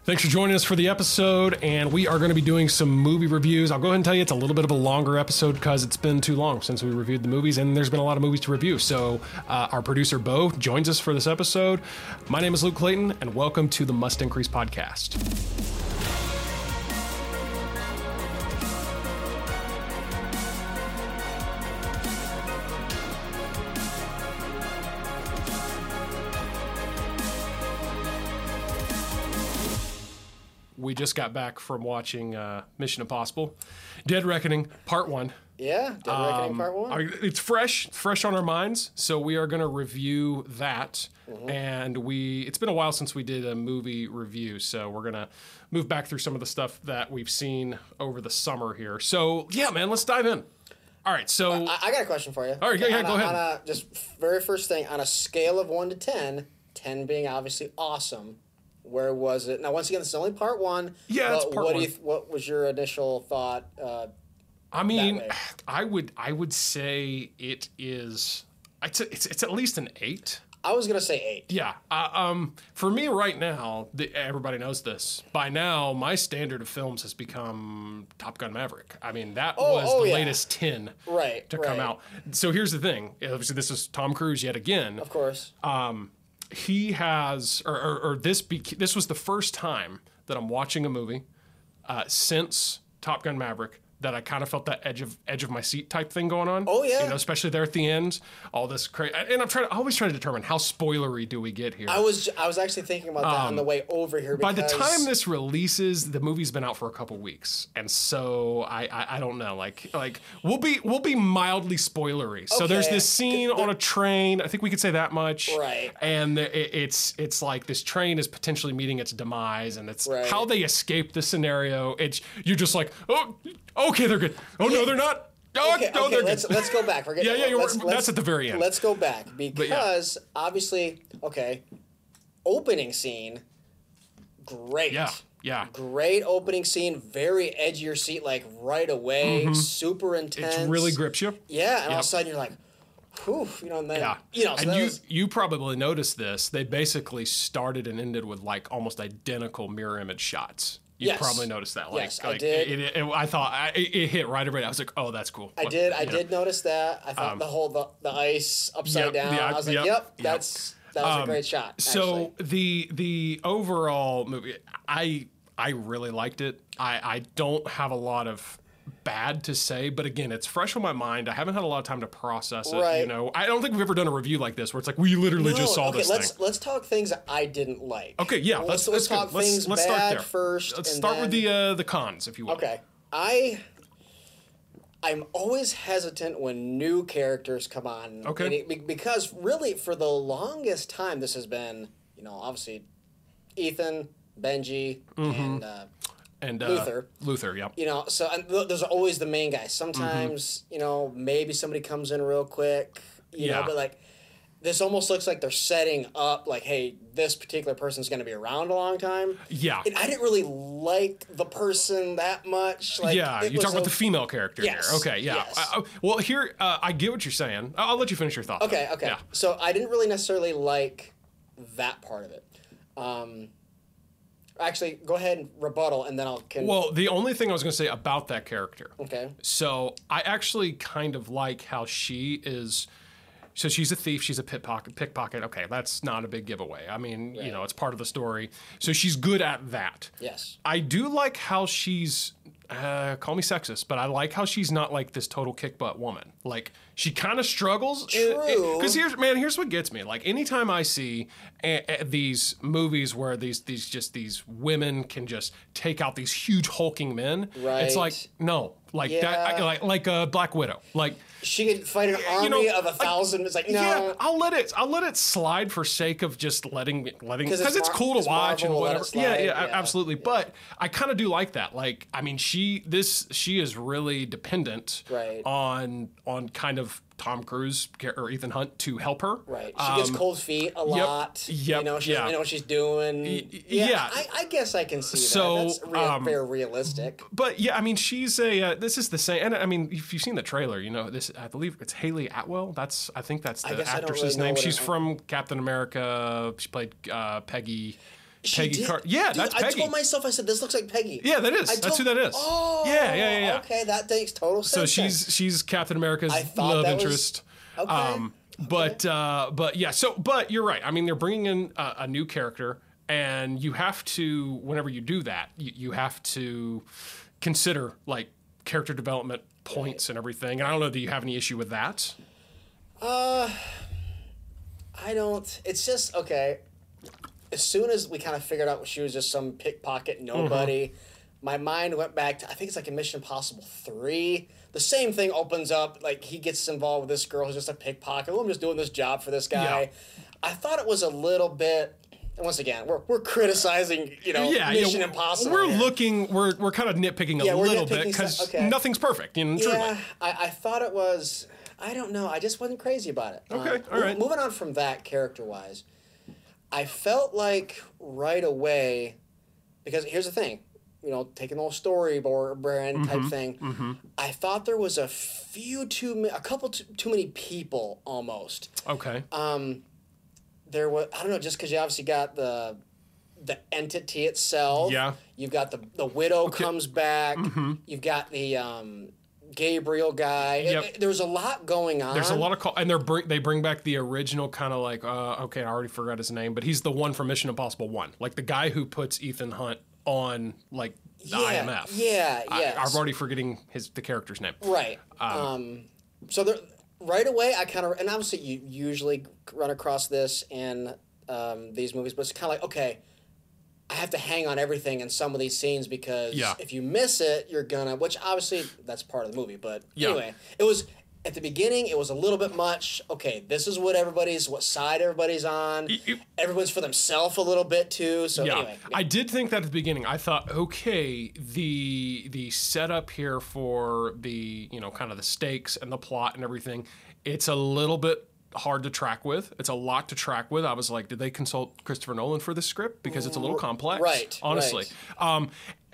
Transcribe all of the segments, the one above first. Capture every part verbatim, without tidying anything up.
Thanks for joining us for the episode, and we are going to be doing some movie reviews. I'll go ahead and tell you it's a little bit of a longer episode because it's been too long since we reviewed the movies, and there's been a lot of movies to review. So uh, our producer, Bo, joins us for this episode. My name is Luke Clayton, and welcome to the Must Increase podcast. We just got back from watching uh, Mission Impossible, Dead Reckoning Part One. Yeah, Dead Reckoning Um, Part One. our- It's fresh, fresh on our minds, so we are going to review that. Mm-hmm. And we, it's been a while since we did a movie review, so we're going to move back through some of the stuff that we've seen over the summer here. So yeah, man, let's dive in. All right, so I, I got a question for you. All right, yeah, yeah, on go a, ahead. On a, just very first thing, on a scale of one to ten, ten being obviously awesome. Where was it? Now, once again, this is only part one. Yeah, but it's part what one. Do you, what was your initial thought? Uh, I mean, way. I would, I would say it is. It's, a, it's, it's at least an eight. I was gonna say eight. Yeah. Uh, um, for me right now, the, everybody knows this. By now, my standard of films has become Top Gun Maverick. I mean, that Oh, was oh, the yeah. latest ten Right. to right. come out. So here's the thing. Obviously, this is Tom Cruise yet again. Of course. Um, he has, or, or, or this bec- this was the first time that I'm watching a movie uh, since Top Gun Maverick that I kind of felt that edge of edge of my seat type thing going on. Oh, yeah. You know, especially there at the end, all this crazy. And I'm trying, I always try to determine how spoilery do we get here. I was I was actually thinking about that on the way over here. By Because the time this releases, the movie's been out for a couple weeks, and so I, I, I don't know. Like like we'll be we'll be mildly spoilery. So there's Okay. this scene on a train. I think we could say that much. Right. And the- it, it's it's like this train is potentially meeting its demise, and it's Right. how they escape the scenario. It's you're just like, oh, okay, they're good. Oh no, they're not. Oh, Okay, no, okay, they're let's good. let's go back. We're getting, Yeah, yeah, you're- let's, that's let's- at the very end. Let's go back yeah. because obviously, okay, opening scene, great. Yeah, yeah. Great opening scene, very edge of your seat, like right away, super intense. It really grips you. Yeah, and all of Yep. a sudden you're like, whew, you know, and then, Yeah, you know, so and that you was- you probably noticed this. They basically started and ended with like almost identical mirror image shots. You Yes. probably noticed that. Like, Yes, I like, did. It, it, it- I thought I, it it hit right away. I was like, oh, that's cool. I What- did, I you know. did notice that. I thought the whole the, the ice upside Yep, down. yeah, I was like, yep, yep, yep. that's that was a Um, great shot. So actually. the the overall movie, I I really liked it. I I don't have a lot of bad to say, but again, it's fresh on my mind. I haven't had a lot of time to process it. You Right. know, I don't think we've ever done a review like this where it's like we literally No, just saw okay, this let's thing. let's talk things that I didn't like. Okay, yeah, Let's, let's let's let's, talk go. let's, things let's bad start there first. Let's and start with then- the uh, the cons, if you will. Okay, I I'm always hesitant when new characters come on. Okay. And it- be- because really, for the longest time, this has been, you know, obviously, Ethan, Benji, Mm-hmm. and uh, And uh, Luther. Luther, yeah. you know, so and th- those are always the main guys. Sometimes, you know, maybe somebody comes in real quick, you Yeah. know, but like this almost looks like they're setting up like, hey, this particular person's going to be around a long time. Yeah. And I didn't really like the person that much. Like, yeah, it you was talk about a- the female character Yes, here. Okay, yeah. yes. I- I- well, here, uh, I get what you're saying. I'll, I'll let you finish your thought. Okay, okay. Yeah. So I didn't really necessarily like that part of it. Um, actually, go ahead and rebuttal, and then I'll. Can, Well, the only thing I was going to say about that character. okay. So I actually kind of like how she is. So she's a thief. She's a pickpocket. Pickpocket. Okay, that's not a big giveaway. I mean, you know, it's part of the story. So she's good at that. Yes. I do like how she's. Uh, call me sexist, but I like how she's not like this total kick butt woman. Like she kind of struggles. True. Because here's man, here's what gets me. Like anytime I see uh, uh, these movies where these these just these women can just take out these huge hulking men, Right. it's like no, like that, Yeah. I- like like uh, Black Widow, like. She could fight an army You know, of a thousand. It's like, no. Yeah, I'll let it. I'll let it slide for sake of just letting letting 'Cause because it's it's, Mar- cool to it's watch Marvel, and let it whatever. Yeah, slide, yeah, a- yeah. absolutely. But I kind of do like that. Like, I mean, she this she is really dependent Right. on on kind of Tom Cruise or Ethan Hunt to help her. Right. She gets Um, cold feet a lot. Yep, You know, she yeah. doesn't know what she's doing. y- yeah. yeah. I, I guess I can see So, that. That's real, um, very realistic. But yeah, I mean, she's a. Uh, this is the same. And I mean, if you've seen the trailer, you know this. I believe it's Haley Atwell. That's I think that's I the guess I don't actress's really know name. what She's it- from Captain America. She played uh, Peggy. She Peggy did? Carter. Yeah, Dude, that's Peggy. I told myself, I said, this looks like Peggy. Yeah, that is. I That's told- who that is. Oh, yeah, yeah, yeah, yeah. Okay, that makes total sense. So she's then. she's Captain America's I thought love that was- interest. Okay. Um, but uh, but yeah. So but you're right. I mean, they're bringing in a, a new character, and you have to whenever you do that, you, you have to consider like character development points and everything. And I don't know. Do you have any issue with that? Uh, I don't. It's just okay. As soon as we kind of figured out she was just some pickpocket nobody, Mm-hmm. my mind went back to I think it's like in Mission Impossible three. The same thing opens up. Like he gets involved with this girl who's just a pickpocket. Oh, I'm just doing this job for this guy. Yeah. I thought it was a little bit. And once again, we're we're criticizing you know Yeah, Mission yeah, Impossible. We're here. looking. We're we're kind of nitpicking a Yeah, we're little nitpicking bit because stuff, okay. nothing's perfect. You know, truly. Yeah, I, I thought it was. I don't know. I just wasn't crazy about it. Okay, Um, all right. Moving on from that character wise, I felt like right away, because here's the thing, you know, taking the whole storyboard brand type Mm-hmm, thing. I thought there was a few too ma- a couple too, too many people almost. Okay. Um, there was I don't know just because you obviously got the the entity itself. Yeah. You've got the the widow comes back. You've got the um, Gabriel guy. It- Yep. it- there's a lot going on. There's a lot of call, and they're bring, they bring back the original kind of like uh, okay, I already forgot his name, but he's the one from Mission Impossible One, like the guy who puts Ethan Hunt on like the Yeah, I M F. yeah, I, yes. I'm already forgetting his the character's name. Right. Um, so there, right away, I kind of, and obviously you usually run across this in um, these movies, but it's kind of like, okay, I have to hang on everything in some of these scenes because Yeah. if you miss it, you're gonna, which obviously that's part of the movie, but Yeah. anyway, it was, at the beginning, it was a little bit much. Okay, this is what everybody's, what side everybody's on. you- Everyone's for themselves a little bit too. So Yeah, anyway, I did think that at the beginning. I thought, okay, the the setup here for the you know kind of the stakes and the plot and everything, it's a little bit hard to track with. It's a lot to track with. I was like, did they consult Christopher Nolan for this script because it's a little complex? Right, honestly. Um,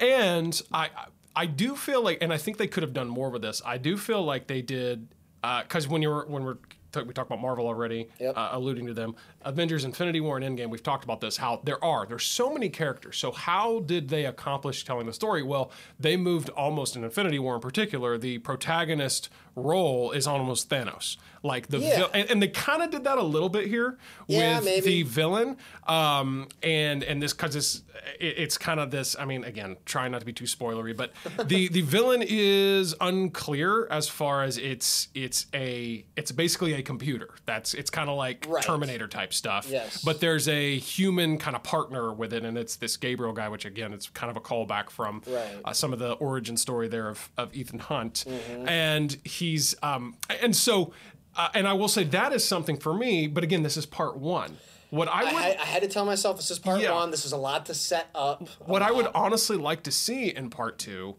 and I I do feel like, and I think they could have done more with this. I do feel like they did because when you're when we're we talked about Marvel already, Yep. uh, alluding to them. Avengers, Infinity War, and Endgame, we've talked about this, how there are, there's so many characters. So how did they accomplish telling the story? Well, they moved almost in Infinity War in particular, the protagonist role is almost Thanos. Like the Yeah. vil- and, and they kind of did that a little bit here Yeah, with maybe. the villain. Um, and and this because it's it, it's kind of this. I mean, again, trying not to be too spoilery, but the the villain is unclear as far as it's it's a it's basically a computer. That's it's kind of like Right. Terminator type stuff. Yes. But there's a human kind of partner with it, and it's this Gabriel guy, which again, it's kind of a callback from Right. uh, some of the origin story there of, of Ethan Hunt, Mm-hmm. and he's um, and so. Uh, and I will say that is something for me, but again, this is part one. What I I, would, had, I had to tell myself this is part Yeah. one. This is a lot to set up. what I would honestly like to see in part two,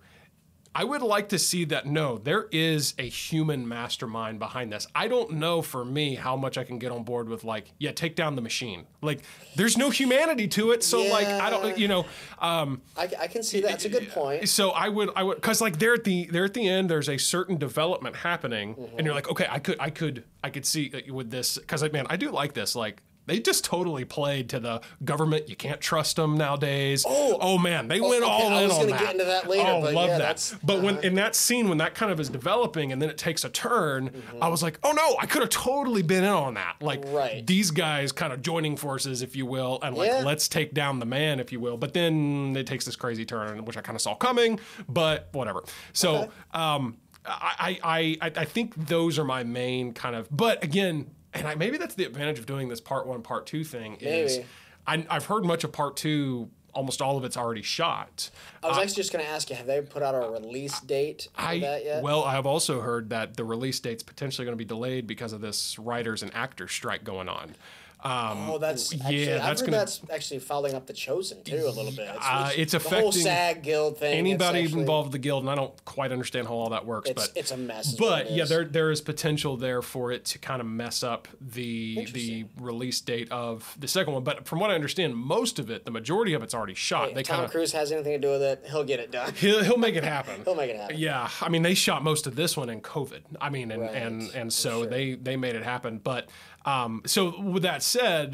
I would like to see that no, there is a human mastermind behind this. I don't know for me how much I can get on board with like, yeah, take down the machine. Like, there's no humanity to it, so like, I don't, you know. Um, I, I can see that. That's a good point. So I would, I would, because like they're at the they're at the end. There's a certain development happening, Mm-hmm. and you're like, okay, I could, I could, I could see uh, with this because like, man, I do like this. Like they just totally played to the government. You can't trust them nowadays. Oh. oh man, they went okay, all I in was on gonna that. get into that later, Oh, but love yeah, that. that's- But when uh-huh. in that scene when that kind of is developing and then it takes a turn, I was like, oh no, I could have totally been in on that. Like Right. these guys kind of joining forces, if you will, and like Yeah. let's take down the man, if you will. But then it takes this crazy turn, which I kind of saw coming, but whatever. So Okay. um, I, I, I, I think those are my main kind of, but again, and I, maybe that's the advantage of doing this part one, part two thing is Maybe. I, I've heard much of part two, almost all of it's already shot. I was actually just going to ask you, have they put out a release date for I, that yet? well, I've also heard that the release date's potentially going to be delayed because of this writers and actors strike going on. Um, oh, that's yeah, actually, I've that's heard gonna- that's actually following up the Chosen too a little bit. Uh, it's the whole affecting SAG Guild thing. anybody it's actually, involved with the guild, and I don't quite understand how all that works, It's, but it's a mess. is what But it yeah, is. there there is potential there for it to kind of mess up the the Interesting. release date of the second one. But from what I understand, most of it, the majority of it's already shot. If they Tom kind of Cruise has anything to do with it, he'll get it done. he'll, he'll make it happen. He'll make it happen. Yeah, I mean they shot most of this one in COVID. I mean, and Right, and and for so sure. they they made it happen. But um, so with that said,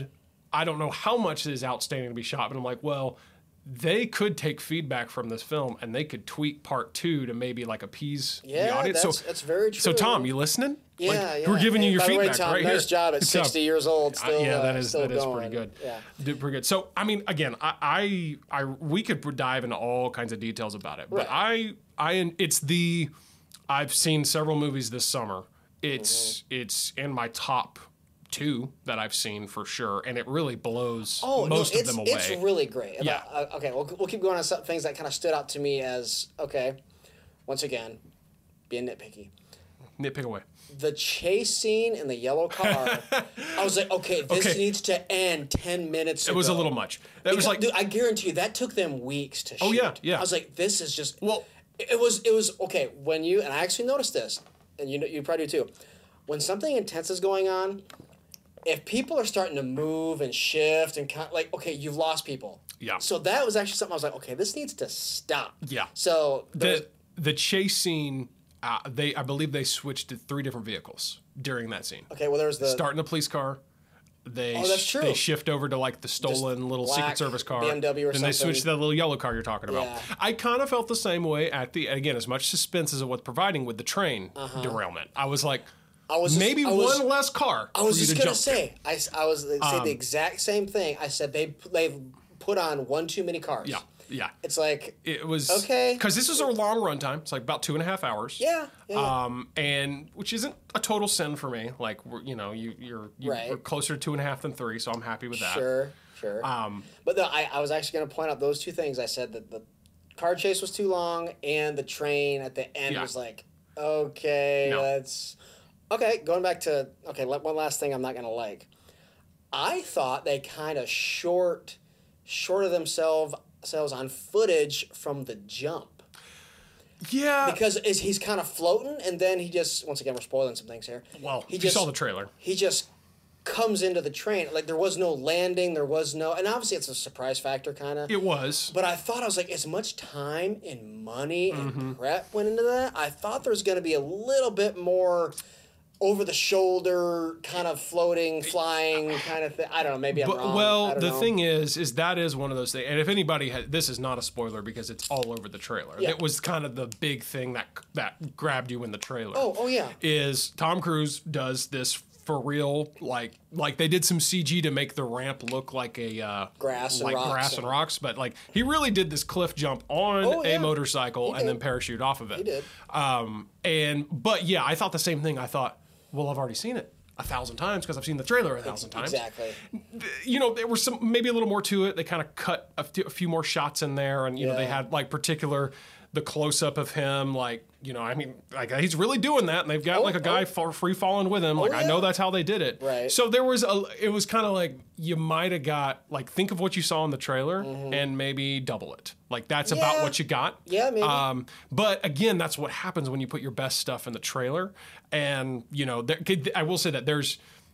I don't know how much is outstanding to be shot, but I'm like, well, they could take feedback from this film and they could tweak part two to maybe like appease Yeah, the audience. that's, so, that's very true. so Tom, you listening? Yeah, like, yeah. We're giving you Hey, your by the way, feedback Tom, right nice here. job at Good job. sixty years old. Still, Uh, yeah, that uh, is still that is going. pretty good. Yeah. Did pretty good. So I mean, again, I, I I we could dive into all kinds of details about it, but Right. I I it's the I've seen several movies this summer. It's Mm-hmm. it's in my top two that I've seen for sure, and it really blows Oh, most no, of it's, them away. it's really great. Yeah. Uh, okay, we'll, we'll keep going on some things that kind of stood out to me as, okay, once again, being nitpicky. Nitpick away. The chase scene in the yellow car, I was like, okay, this Okay. needs to end ten minutes ago. It was a little much. That was Because, like dude, I guarantee you, that took them weeks to Oh, shoot. yeah, yeah. I was like, this is just, Well- it it was, it was, okay, when you, and I actually noticed this, and you know, you probably do too, when something intense is going on, if people are starting to move and shift and kind of, like, okay, you've lost people. Yeah. So that was actually something I was like, okay, this needs to stop. Yeah. So there's- the the chase scene. Uh, they I believe they switched to three different vehicles during that scene. okay, well, there's the Start in the police car. They Oh, that's true. they shift over to like the stolen little black Secret Service car. B M W or then they something. switch to that little yellow car you're talking about. Yeah. I kind of felt the same way at the again as much suspense as it was providing with the train derailment. I was like, Uh-huh. I was just- maybe I was- one less car. I was for you just to gonna jump to. say, I, s- I was say the exact same thing. I said they they've put on one too many cars. Yeah, yeah. It's like It was Okay. because this is a long run time. It's like about two and a half hours. yeah, yeah. Um, and which isn't a total sin for me. Like we're, you know, you you're you, Right. we're closer to two and a half than three, so I'm happy with that. sure, sure. Um, but no, I, I was actually gonna point out those two things. I said that the car chase was too long, and the train at the end Yeah. was like, okay, No. let's. Okay, going back to okay, le- one last thing I'm not gonna like. I thought they kind of short, shorted themselves themselves on footage from the jump. yeah. Because is he's kind of floating, and then he just once again we're spoiling some things here. well, he you just saw the trailer. he just comes into the train like there was no landing, there was no, and obviously it's a surprise factor kind of. It was. But I thought I was like, as much time and money and Mm-hmm. prep went into that, I thought there was going to be a little bit more over the shoulder, kind of floating, flying kind of thing. I don't know. Maybe I'm But, wrong. I well, don't the know. thing is, is that is one of those things. And if anybody had, this is not a spoiler because it's all over the trailer. Yeah. It was kind of the big thing that that grabbed you in the trailer. Oh, oh yeah. Is Tom Cruise does this for real? Like, like they did some C G to make the ramp look like a uh, Grass and like rocks grass and- and rocks, but like he really did this cliff jump on Oh, a yeah. motorcycle He and then did. parachute off of it. He did. Um, and but yeah, I thought the same thing. I thought, well, I've already seen it a thousand times because I've seen the trailer a thousand times. Exactly. You know, there was some maybe a little more to it. They kind of cut a few, a few more shots in there, and you know, they Yeah. had like particular the close up of him, like you know, I mean, like he's really doing that, and they've got Oh, like a guy oh. fa- free falling with him. Like I yeah. know that's how they did it. Right. So there was a. It was kind of like you might have got like think of what you saw in the trailer and maybe double it. Like that's about Mm-hmm. Yeah. what you got. Yeah, maybe. Um, but again, that's what happens when you put your best stuff in the trailer, and you know, there, I will say that there's.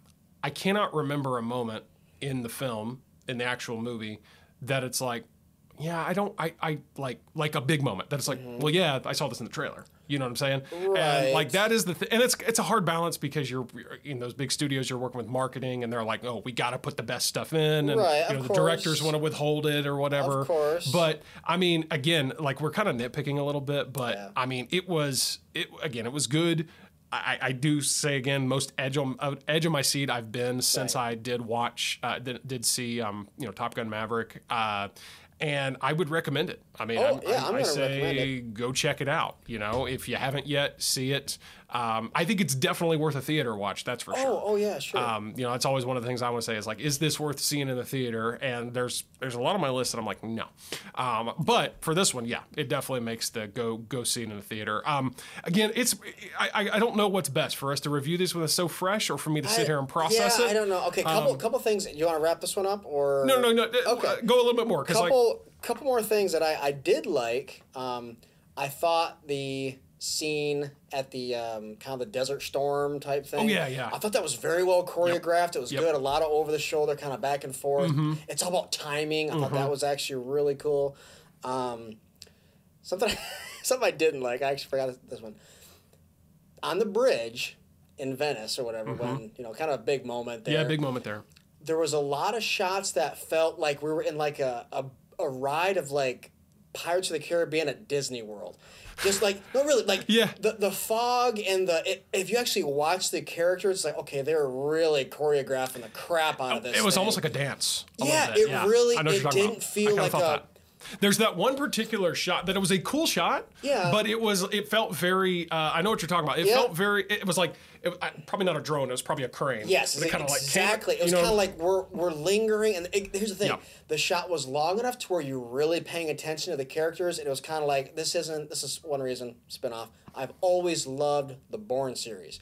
I cannot remember a moment in the film, in the actual movie, that it's like, yeah, I don't, I, I like, like a big moment that it's like, well, yeah, I saw this in the trailer. You know what I'm saying? Mm-hmm. Right. And like that is the thing, and it's it's a hard balance because you're, you're in those big studios, you're working with marketing, and they're like, oh, we got to put the best stuff in, and Right, you know of the directors course. want to withhold it or whatever. Of course. But I mean, again, like we're kind of nitpicking a little bit, but Yeah. I mean, it was it again, it was good. I, I do say again, most edge on uh, edge of my seat I've been since Right. I did watch, uh, did, did see, um, you know, Top Gun Maverick, uh, and I would recommend it. I mean, Oh, I'm, yeah, I, I'm I gonna recommend say go check it out. You know, if you haven't yet, see it. Um, I think it's definitely worth a theater watch. That's for sure. Oh, oh yeah, sure. Um, you know, that's always one of the things I want to say is like, is this worth seeing in the theater? And there's there's a lot on my list that I'm like, no. Um, but for this one, yeah, it definitely makes the go go see it in the theater. Um, again, it's I, I I don't know what's best for us to review this when it's so fresh, or for me to sit I- here and process yeah, it. I don't know. Okay, couple couple things. You want to wrap this one up or No, no, no. Okay. uh, Go a little bit more because like couple couple more things that I, I did like. Um, I thought the scene at the um, kind of the Desert Storm type thing. Oh, yeah, yeah. I thought that was very well choreographed. It was Yep. Mm-hmm. good. A lot of over the shoulder, kind of back and forth. It's all about timing. I thought that was actually really cool. Um, something something I didn't like. I actually forgot this one. On the bridge in Venice or whatever, when you know, kind of a big moment there. yeah, big moment there. there was a lot of shots that felt like we were in like a, a, a ride of like Pirates of the Caribbean at Disney World. Just like, no, really, like Yeah. the the fog and the, it, if you actually watch the characters, it's like, okay, they're really choreographing the crap out of this. It was thing. almost like a dance. a Yeah, little bit. it really- I know what it you're talking didn't about. feel I kinda like felt a- that. There's that one particular shot that it was a cool shot. Yeah. But it was, it felt very, uh, I know what you're talking about. It Yeah. felt very, it was like, it, uh, probably not a drone, it was probably a crane. Yes, It kinda like came- exactly. It was you know- kind of like we're we're lingering, and it, here's the thing: Yeah. the shot was long enough to where you're really paying attention to the characters, and it was kind of like this isn't. This is one reason spinoff. I've always loved the Bourne series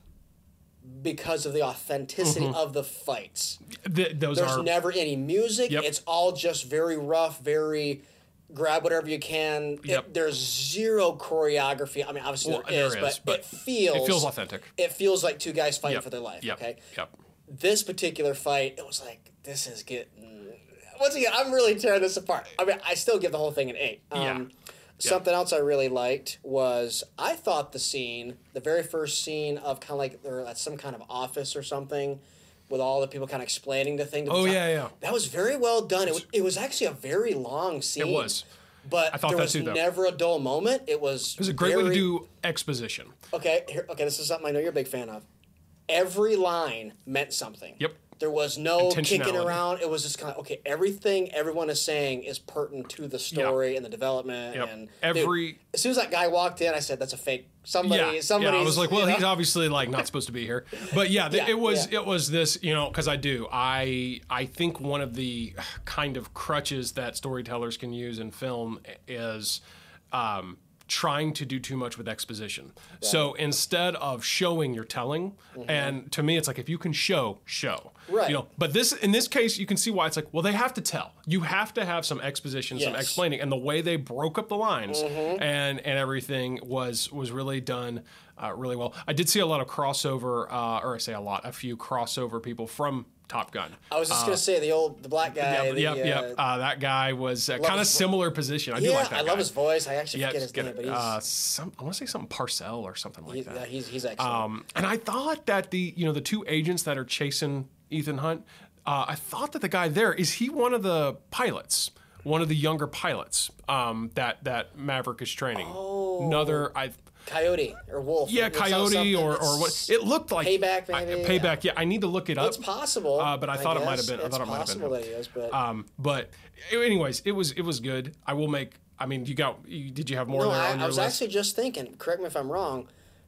because of the authenticity of the fights. Th- those There's are, never any music. Yep. It's all just very rough, very grab whatever you can. It- Yep. there's zero choreography. I mean, obviously Well, there is, there but, is, but it feels it feels authentic. It feels like two guys fighting Yep. for their life. Yep. Okay. Yep. This particular fight, it was like, this is getting. Once again, I'm really tearing this apart. I mean, I still give the whole thing an eight. Um, Yeah. Something else I really liked was I thought the scene, the very first scene of kind of like they're at some kind of office or something, with all the people kind of explaining the thing. To the Oh, top. yeah, yeah. That was very well done. It was, it was actually a very long scene. It was. But I thought there that was too, though. never a dull moment. It was. It was a great way to do exposition. Okay, here, okay, this is something I know you're a big fan of. Every line meant something. Yep. There was no kicking Intentionality. around. It was just kind of, okay, everything everyone is saying is pertinent to the story and the development. Yep. And Every- dude, as soon as that guy walked in, I said, that's a fake. Somebody, yeah, somebody. yeah. I was like, well, you know? he's obviously like not supposed to be here. But yeah, th- Yeah, it was yeah. it was this, you know, because I do. I I think one of the kind of crutches that storytellers can use in film is um, trying to do too much with exposition. So instead of showing, you're telling. And to me, it's like if you can show, show. Right. You know, but this in this case, you can see why it's like, well, they have to tell. You have to have some exposition, some Yes. explaining, and the way they broke up the lines and and everything was was really done uh, really well. I did see a lot of crossover, uh, or I say a lot, a few crossover people from Top Gun. I was just going to say, the old, the black guy. Yep, the, yep, uh, yep. Uh, that guy was uh, kind of his vo- similar position. I do Yeah, like that I guy. love his voice. I actually Yeah, forget his just get name, it. but he's, Uh, some, I want to say something Parcell or something like he's, that. yeah, he's, he's excellent. Um, and I thought that the you know the two agents that are chasing Ethan Hunt, uh, I thought that the guy there is he one of the pilots, one of the younger pilots um, that that Maverick is training. Oh. Another I. Coyote or Wolf. Yeah, It sounds Coyote something- or, or what? it's- It looked like Payback, I- maybe? payback. Yeah, I need to look it up. It's possible. Uh, but I thought it might have guess. been- I It's thought it might have been possible him. that he is, but Um, but anyways, it was it was good. I will make. I mean, you got. You, did you have more no, there I, on I your was list? actually just thinking. Correct me if I'm wrong.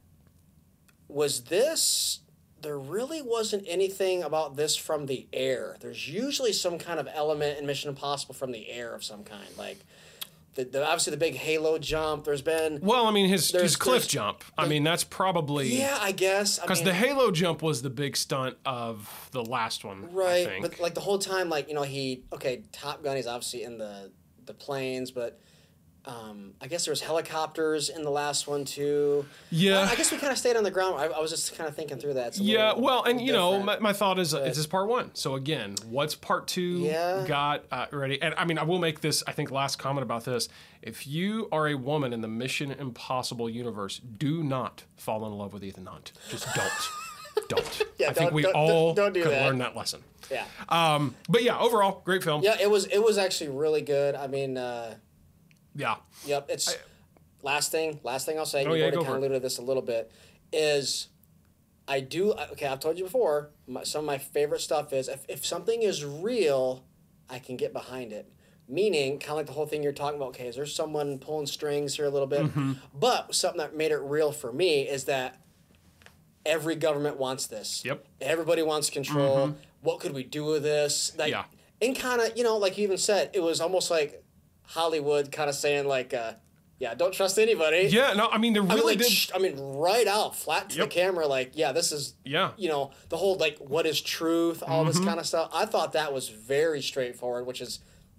Was this? There really wasn't anything about this from the air. There's usually some kind of element in Mission Impossible from the air of some kind, like the, the obviously the big Halo jump. There's been Well, I mean, his There's- his cliff there's- jump. I mean, that's probably yeah, I guess I because mean, the Halo jump was the big stunt of the last one. I right, think. but like the whole time, like you know, he okay, Top Gun. He's obviously in the the planes, but. Um, I guess there was helicopters in the last one too. Yeah. I, I guess we kind of stayed on the ground. I, I was just kind of thinking through that. It's a Yeah, little- well, and little you know, different. my, my thought is uh, this is part one. So again, what's part two Yeah. got uh, ready? And I mean, I will make this, I think, last comment about this. If you are a woman in the Mission Impossible universe, do not fall in love with Ethan Hunt. Just don't. don't. Yeah, I think don't- we don't- all don't do could that. learn that lesson. yeah. Um, but yeah, overall, great film. Yeah, it was it was actually really good. I mean, uh, Yeah. yep. It's last thing. Last thing I'll say. Oh, you yeah, already go kind for of it. alluded to this a little bit. Is I do okay. I've told you before. My, some of my favorite stuff is if if something is real, I can get behind it. Meaning, kind of like the whole thing you're talking about. Okay, is there someone pulling strings here a little bit? Mm-hmm. But something that made it real for me is that every government wants this. Yep. Everybody wants control. What could we do with this? Like, Yeah. And kind of, you know, like you even said, it was almost like Hollywood kind of saying like, uh, yeah, don't trust anybody. Yeah, no, I mean, they I mean, really like, did. sh- I mean, right out, flat to Yep. the camera, like, yeah, this is, Yeah. you know, the whole, like, what is truth, all Mm-hmm. this kind of stuff. I thought that was very straightforward, which is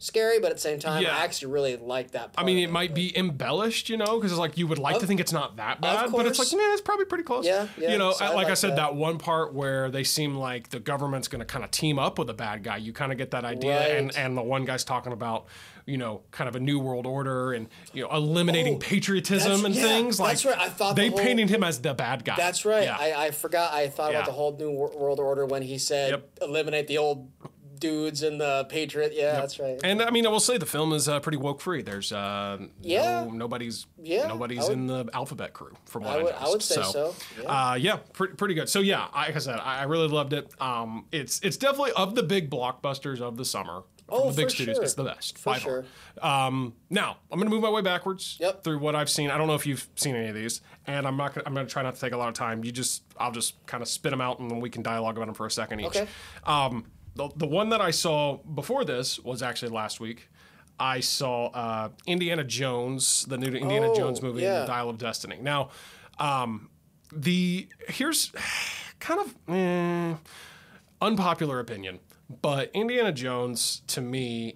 scary, but at the same time, Yeah. I actually really like that part. I mean, of it might be embellished, you know, because it's like you would like Of- to think it's not that bad, but it's like, course. man, it's probably pretty close. Yeah, yeah, You know, so I like I like said, that. that. one part where they seem like the government's going to kind of team up with a bad guy, you kind of get that idea, Right. and and the one guy's talking about, you know, kind of a new world order and you know eliminating Oh, patriotism that's- and yeah, things. Like that's right. I thought they the whole- painted him as the bad guy. That's right. Yeah. I, I forgot. I thought Yeah. about the whole new wor- world order when he said Yep. eliminate the old dudes and the patriot. Yeah, that's right. And I mean, I will say the film is uh, pretty woke free. There's uh, Yeah. no, nobody's Yeah, nobody's I would- in the alphabet crew from what I I, would- I noticed. would say so, yeah. Uh, yeah, pretty, pretty good. So yeah, I- like I said, I I really loved it. Um, it's it's definitely of the big blockbusters of the summer. From Oh, the big for studios, sure. it's the best. For by far. sure. Um, now I'm going to move my way backwards Yep. through what I've seen. I don't know if you've seen any of these, and I'm not. Gonna, I'm going to try not to take a lot of time. You just, I'll just kind of spit them out, and then we can dialogue about them for a second each. Okay. Um, the, the one that I saw before this was actually last week. I saw uh, Indiana Jones, the new Indiana Oh, Jones movie, yeah. The Dial of Destiny. Now, um, the here's kind of eh, unpopular opinion, but Indiana Jones to me,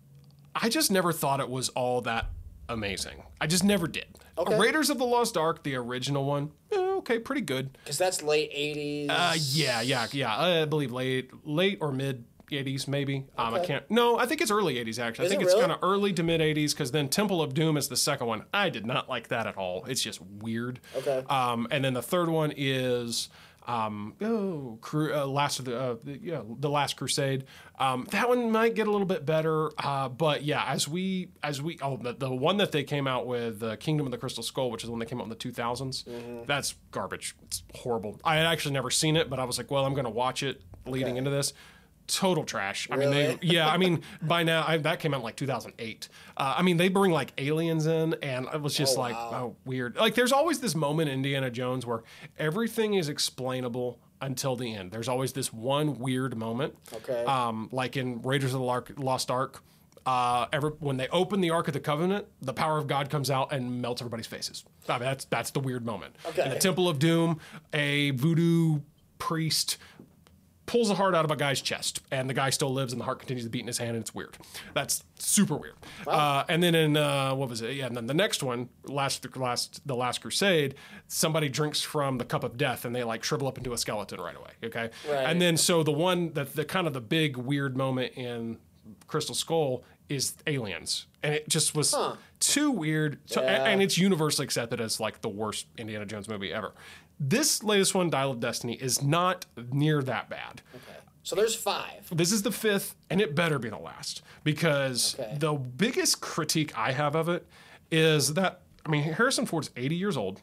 I just never thought it was all that amazing. I just never did. Okay. Raiders of the Lost Ark, the original one, eh, okay, pretty good. Because that's late eighties. Uh, yeah, yeah, yeah. I believe late, late or mid eighties, maybe. Um, I Okay. can't. No, I think it's early eighties. Actually, Is I think it it's really? kind of early to mid eighties because then Temple of Doom is the second one. I did not like that at all. It's just weird. Okay. Um, and then the third one is. Um, oh, cru- uh, last of the, uh, the yeah, the Last Crusade. Um, that one might get a little bit better, uh, but yeah, as we as we oh the, the one that they came out with, uh, Kingdom of the Crystal Skull, which is the one that came out in the two thousands. Mm-hmm. That's garbage. It's horrible. I had actually never seen it, but I was like, well, I'm going to watch it leading Okay. into this. Total trash. I mean, Really? they, yeah, I mean, by now, I, that came out in like two thousand eight. Uh, I mean, they bring like aliens in, and it was just Oh, like, wow. oh, weird. Like, there's always this moment in Indiana Jones where everything is explainable until the end. There's always this one weird moment. Okay. Um, like in Raiders of the Lark, Lost Ark, uh, every, when they open the Ark of the Covenant, the power of God comes out and melts everybody's faces. I mean, that's that's the weird moment. Okay. In the Temple of Doom, a voodoo priest pulls the heart out of a guy's chest, and the guy still lives, and the heart continues to beat in his hand, and it's weird. That's super weird. Uh, and then in uh, what was it? Yeah, and then the next one, last the last the Last Crusade, somebody drinks from the cup of death, and they like shrivel up into a skeleton right away. Okay, Right. and then so the one that the kind of the big weird moment in Crystal Skull is aliens, and it just was Huh. too weird, so, Yeah. and it's universally accepted as like the worst Indiana Jones movie ever. This latest one, Dial of Destiny, is not near that bad. Okay. So there's five. This is the fifth, and it better be the last, because Okay. the biggest critique I have of it is that, I mean, Harrison Ford's eighty years old.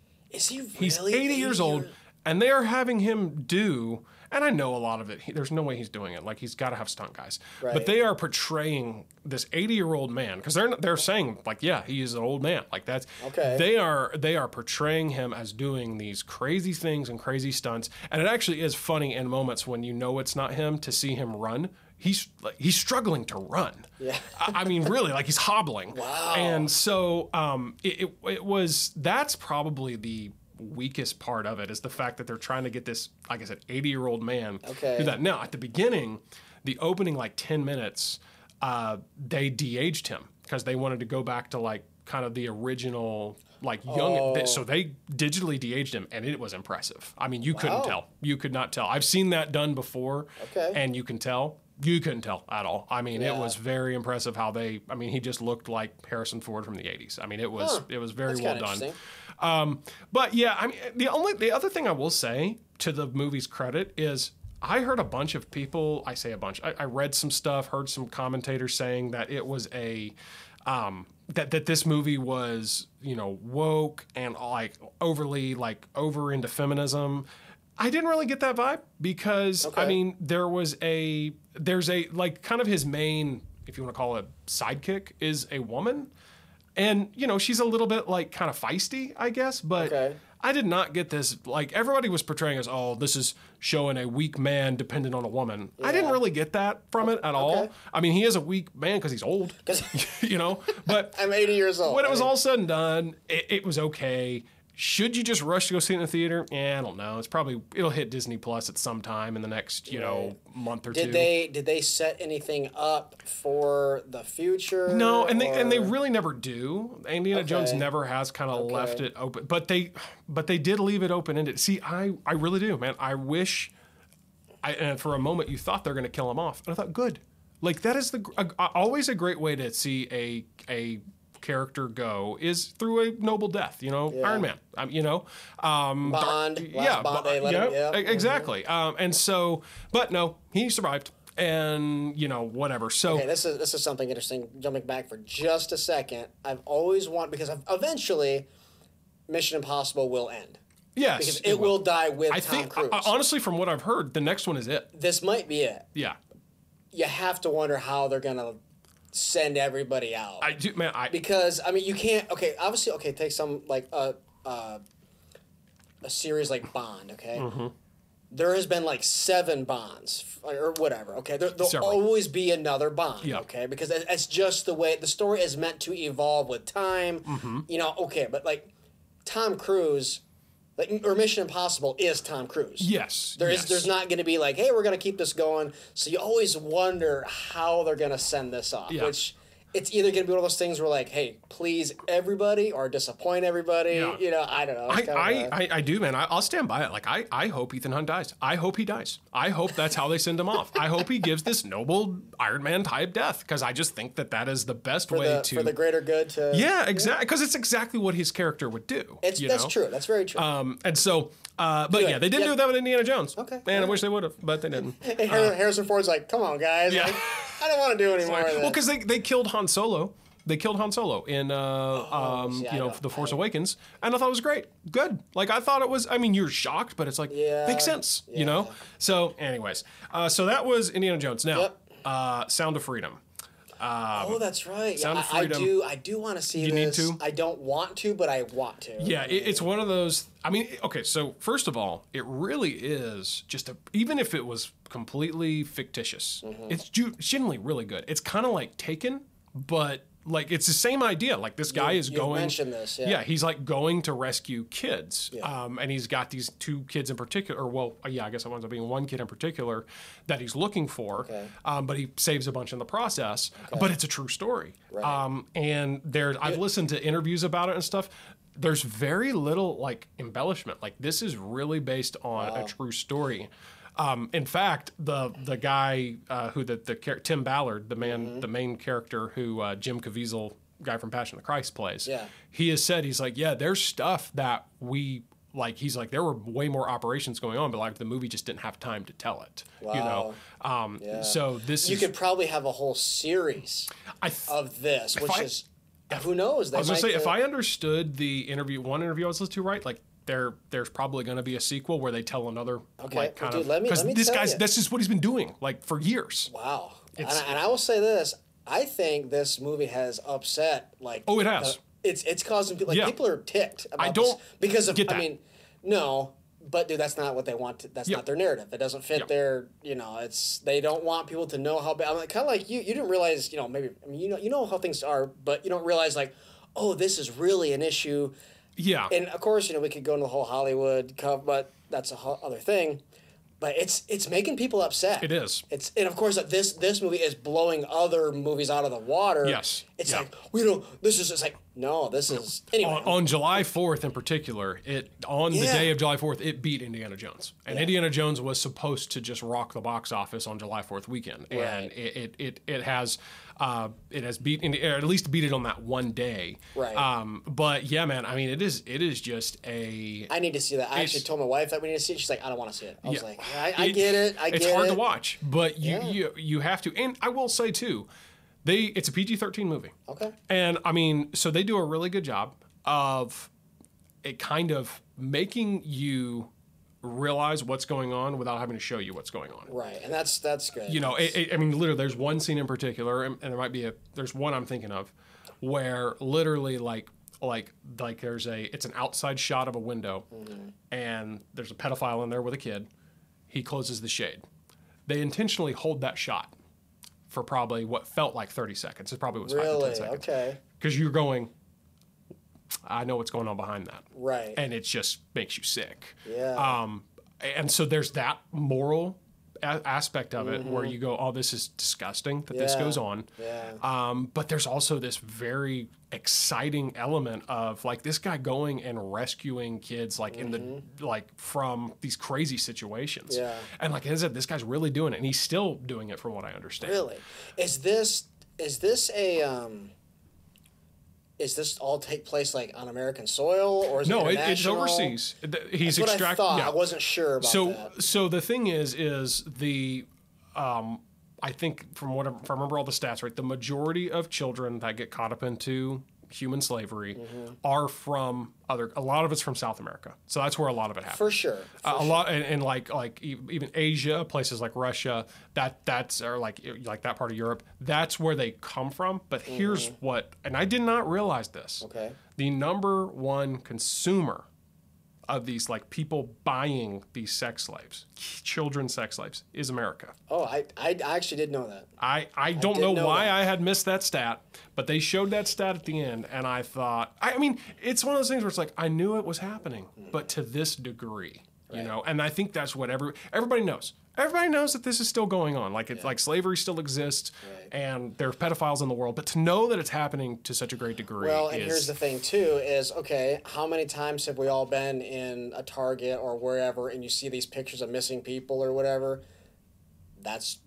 Is he really? He's eighty years old, and they are having him do, and I know a lot of it, he, there's no way he's doing it. Like, he's got to have stunt guys. Right. But they are portraying this eighty-year-old man, because they're they're saying, like, yeah, he is an old man. Like, that's, Okay. they are they are portraying him as doing these crazy things and crazy stunts. And it actually is funny in moments when you know it's not him to see him run. He's like, he's struggling to run. Yeah. I, I mean, really, like he's hobbling. Wow. And so um, it, it, it was, that's probably the weakest part of it, is the fact that they're trying to get this, like I said, eighty year old man Okay. do that. Now, at the beginning, the opening like ten minutes, uh, they de-aged him because they wanted to go back to like kind of the original, like young. Oh. So they digitally de-aged him, and it was impressive. I mean, you couldn't Wow. tell. You could not tell. I've seen that done before, Okay. and you can tell. You couldn't tell at all. I mean, Yeah. it was very impressive how they. I mean, he just looked like Harrison Ford from the eighties. I mean, it was Huh. it was very That's well kinda done. interesting. Um, but yeah, I mean, the only the other thing I will say to the movie's credit is I heard a bunch of people. I say a bunch. I, I read some stuff, heard some commentators saying that it was a. Um, that, that this movie was, you know, woke and like overly like over into feminism. I didn't really get that vibe because I Okay. mean there was a there's a like kind of his main, if you want to call it, sidekick is a woman, and you know she's a little bit like kind of feisty, I guess, but Okay. I did not get this. Like everybody was portraying as, oh, this is showing a weak man dependent on a woman. I didn't Yeah. really get that from it at all. Okay. I mean, he is a weak man because he's old, 'Cause you know. But I'm eighty years old. when it was I mean, all said and done, it, it was okay. Should you just rush to go see it in the theater? Yeah, I don't know. It's probably it'll hit Disney Plus at some time in the next you know month or Did two. they did they set anything up for the future? No, and they and they or- really never do. Indiana Okay. Jones never has kind of Okay. left it open, but they but they did leave it open ended. See, I I really do, man. I wish, I and for a moment you thought they're going to kill him off, and I thought good, like that is the a, a- always a great way to see a a character go is through a noble death. You know, Iron Man. Um, you know, um, Dar- Bond, last yeah, Bond, Bo- they let yeah, him- yeah. e- exactly. Um, and so, but no, he survived, and you know whatever. So. Okay, this is this is something interesting. Jumping back for just a second, I've always wanted because I've, eventually, Mission Impossible will end Yes, because it, will die with I Tom think, Cruise. uh, honestly, from what I've heard, the next one is it. this might be it. Yeah, You have to wonder how they're gonna send everybody out I do, man. I because I mean you can't. Okay, obviously, okay, take some like a uh, a series like Bond. Okay. Mm-hmm. There has been like seven Bonds or whatever. Okay, there, there'll Several. always be another Bond. Yeah. Okay, because it- it's just the way the story is meant to evolve with time. Mm-hmm. You know. Okay, but like Tom Cruise, like or Mission Impossible is Tom Cruise. yes, There is, yes. there's not going to be like, hey, we're going to keep this going. So you always wonder how they're going to send this off. Yeah. Which it's either going to be one of those things where like, hey, please everybody or disappoint everybody. Yeah. You know, I don't know. It's I, kind I, of a- I, I do, man. I, I'll stand by it. Like I, I hope Ethan Hunt dies. I hope he dies. I hope that's how they send him off. I hope he gives this noble Iron Man type death because I just think that that is the best for way the, to. for the greater good to. yeah, exactly. Because it's exactly what his character would do. It's, you that's know? true. That's very true. Um, and so, uh, but Good. yeah, they didn't Yeah. do that with Indiana Jones. Okay. Man, I Yeah. wish they would have, but they didn't. and Har- Harrison Ford's like, come on, guys. Yeah. Like, I don't want to do any more of this. Well, because they, they killed Han Solo. They killed Han Solo in, uh, um, see, I you know, don't- The Force I- Awakens, and I thought it was great, good. Like I thought it was. I mean, you're shocked, but it's like Yeah, makes sense, you yeah. know. So, anyways, uh, so that was Indiana Jones. Now, Yep. uh, Sound of Freedom. oh, that's right. Sound yeah, of I, I Freedom. do. I do want to see You need this. to? I don't want to, but I want to. Yeah, it, it's one of those. I mean, okay. So first of all, it really is just a. Even if it was completely fictitious, Mm-hmm. it's ju- genuinely really good. It's kind of like Taken, but like it's the same idea. Like this guy You- is you've going. mentioned this, yeah. Yeah, he's like going to rescue kids, Yeah. um, and he's got these two kids in particular. Or well, yeah, I guess it winds up being one kid in particular that he's looking for. Okay. Um, but he saves a bunch in the process. But it's a true story. Right. Um, and there, I've listened to interviews about it and stuff. There's very little like embellishment. Like this is really based on a true story. Um, in fact, the the guy uh, who the the char- Tim Ballard, the man, Mm-hmm. the main character who uh, Jim Caviezel, guy from Passion of the Christ, plays. Yeah. He has said he's like, yeah, there's stuff that we like. He's like, there were way more operations going on, but like the movie just didn't have time to tell it. You know. Um, Yeah. So this You is. could probably have a whole series I th- of this, which I- is who knows? They I was gonna might say, do- if I understood the interview, one interview I was listening to right, like there, there's probably going to be a sequel where they tell another, Okay, like kind well, of, dude, let me- because let me this tell guy's, you. that's just what he's been doing, like for years. Wow. And It's- I, and I will say this: I think this movie has upset like. Oh, it has. uh, it's it's causing people like Yeah. people are ticked. About I don't this because of get I that. mean, no, but dude, that's not what they want. To, that's Yeah. not their narrative. It doesn't fit Yeah. their. You know, it's they don't want people to know how bad. I mean, kind of like you. You didn't realize. You know, maybe I mean you know you know how things are, but you don't realize like, oh, this is really an issue. Yeah. And of course, you know, we could go into the whole Hollywood cup, but that's a whole other thing. But it's it's making people upset. It is. It's and of course this this movie is blowing other movies out of the water. Yes. It's Yeah. like we don't. This is just like no. This is anyway. on, on July fourth in particular, it on the Yeah. day of July fourth, it beat Indiana Jones, and Indiana Jones was supposed to just rock the box office on July fourth weekend, and Right. it, it it it has uh, it has beat or at least beat it on that one day. Right. Um, but yeah, man, I mean, it is it is just a I need to see that. I actually It's- told my wife that we need to see it. She's like, I don't want to see it. I was Yeah. like, I, I get it. I it's get hard it. to watch, but you, Yeah. you you have to. And I will say too, they it's a P G thirteen movie. Okay. And I mean, so they do a really good job of it kind of making you realize what's going on without having to show you what's going on. Right, and that's that's good. You know, it, it, I mean, literally, there's one scene in particular, and, and there might be a there's one I'm thinking of where literally like like like there's a it's an outside shot of a window, Mm-hmm. and there's a pedophile in there with a kid. He closes the shade. They intentionally hold that shot for probably what felt like thirty seconds. It probably was five to really ten seconds. okay. Because you're going, I know what's going on behind that. Right. And it just makes you sick. Yeah. Um, and so there's that moral a- aspect of it where you go, oh, this is disgusting that this Yeah. goes on. Yeah. Um, but there's also this very exciting element of like this guy going and rescuing kids like in the like from these crazy situations. Yeah. And like I said, this guy's really doing it, and he's still doing it from what I understand. Really? Is this is this a um is this all take place like on American soil, or is No, it it, it's international? overseas. Th- He's That's what I extracted. thought. Yeah. I wasn't sure about so that. so the thing is is the um I think from what I, if I remember all the stats right, the majority of children that get caught up into human slavery Mm-hmm. are from other. A lot of it's from South America, so that's where a lot of it happens. For sure. For Uh, a sure. lot, and, and like like e- even Asia, places like Russia, that that's or like like that part of Europe, that's where they come from. But here's what, and I did not realize this. Mm-hmm. Okay. The number one consumer of these like people buying these sex slaves, children sex slaves, is America. Oh, I, I I actually did know that. I, I don't didn't know, know why that. I had missed that stat, but they showed that stat at the end, and I thought, I, I mean, it's one of those things where it's like, I knew it was happening, but to this degree, you know, and I think that's what every, everybody knows. Everybody knows that this is still going on. Like it's like slavery still exists, Right. and there are pedophiles in the world, but to know that it's happening to such a great degree Well, and is, here's the thing too: is okay. How many times have we all been in a Target or wherever, and you see these pictures of missing people or whatever? That's